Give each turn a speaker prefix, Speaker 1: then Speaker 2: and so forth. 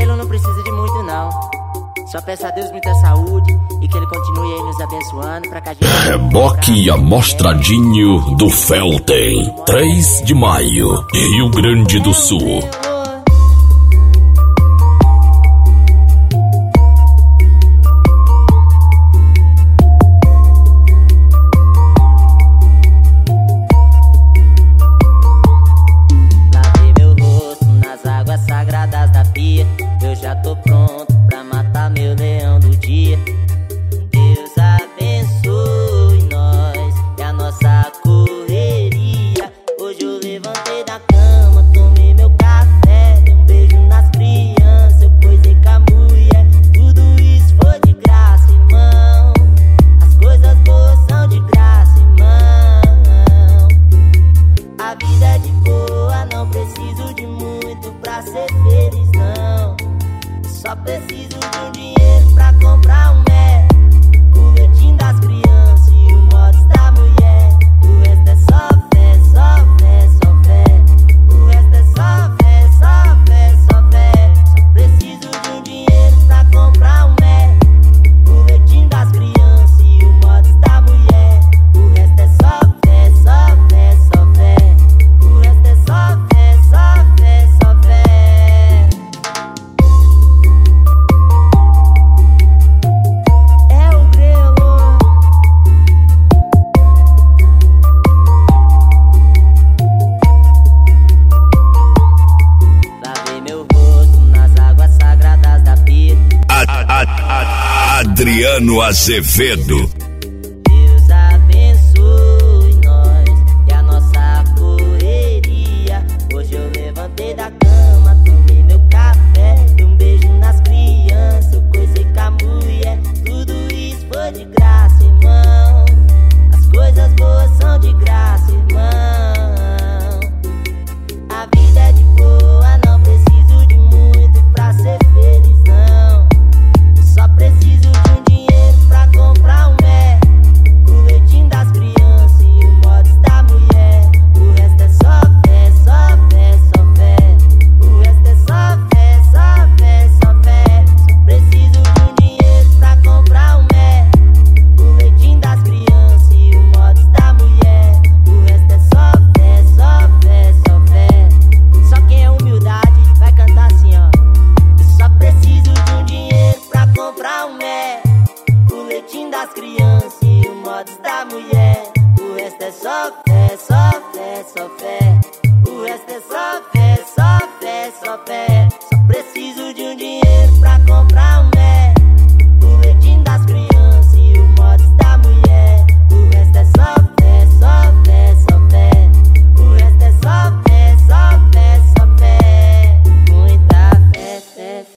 Speaker 1: grelo não precisa de muito não. Só peço a Deus muita saúde e que ele continue aí nos abençoando pra que a gente...
Speaker 2: Reboque Amostradinho do Felten, 3 de maio, Rio Grande do Sul.
Speaker 1: Lavei meu rosto nas águas sagradas da pia. Eu já tô pronto pra matar meu leão do dia. Deus abençoe nós e a nossa correria. Hoje eu levantei da cama, tomei meu café, dei um beijo nas crianças, eu coisei com a mulher. Tudo isso foi de graça, irmão. As coisas boas são de graça, irmão. A vida é de boa, não preciso de muito pra ser feliz, não. Só preciso de um dinheiro pra comprar um o leitinho das crianças e o mods da mulher. O resto é só fé, só fé, só fé. O resto é só fé, só fé, só fé. Só preciso de um dinheiro pra comprar um o leitinho das crianças e o mods da mulher. O resto é só fé, só fé, só fé. O resto é só fé, só fé, só fé. É o grelo. Lavei meu rosto nas águas sagradas da pia.
Speaker 2: Adriano Azevedo.